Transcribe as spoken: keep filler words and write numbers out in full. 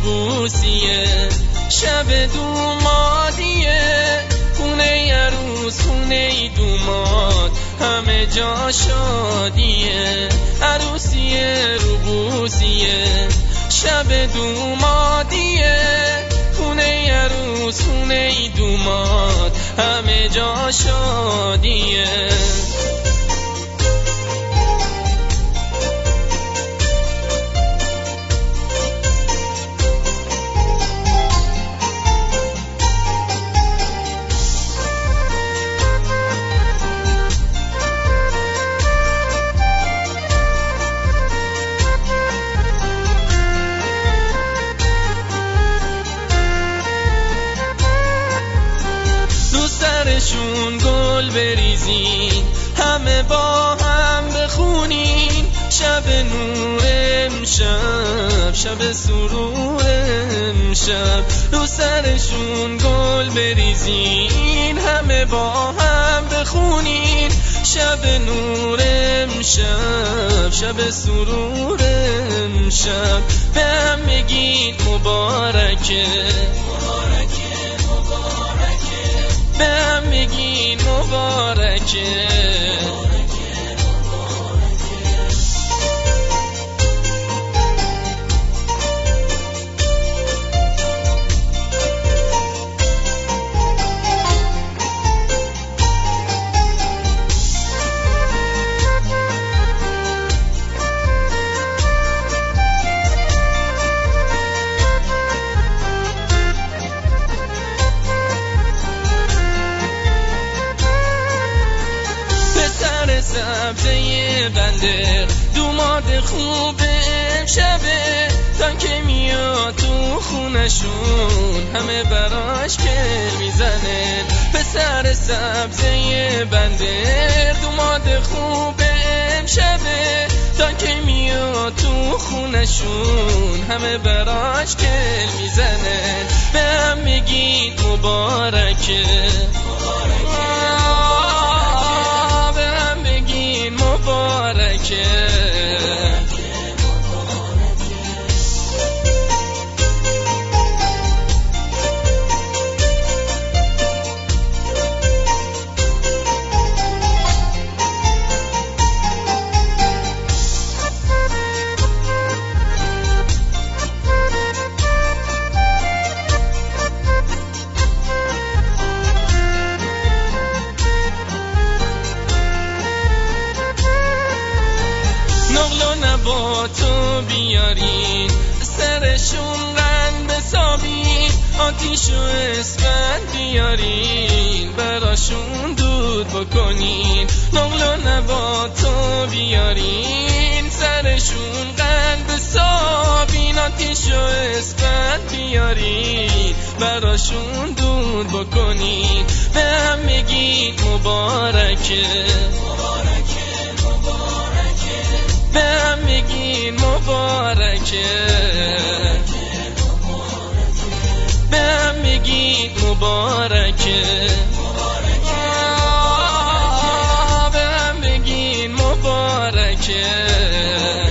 روبوسیه، شب دومادیه، خونه عروس خونه دوماد، همه جا شادیه. عروسیه روبوسیه، شب دومادیه، خونه عروس خونه دوماد، همه جا شادیه. سرشون گل بریزین، همه با هم بخونین، شب نور امشب، شب سرور امشب. رو سرشون گل بریزین، همه با هم بخونین، شب نور امشب، شب سرور امشب. به هم بگین مبارکه، به هم بگین مبارکه. سبزه بنده دوماد خوب امشبه، تا که میاد تو خونشون همه براش گل میزنه. پسر سبزه بنده دوماد خوب امشبه، تا که میاد تو خونشون همه براش گل میزنه. به هم میگین مبارکه، مبارکه. با تو بیارین، سرشون قند بسابین، آتیش و اسفند بیارین، براشون دود بکنین. نقل و نبا تو بیارین، سرشون قند بسابین، آتیش و اسفند بیارین، براشون دود بکنین. به هم میگین مبارکه، به هم میگین مبارکه، به هم میگین مبارکه، به هم میگین مبارکه.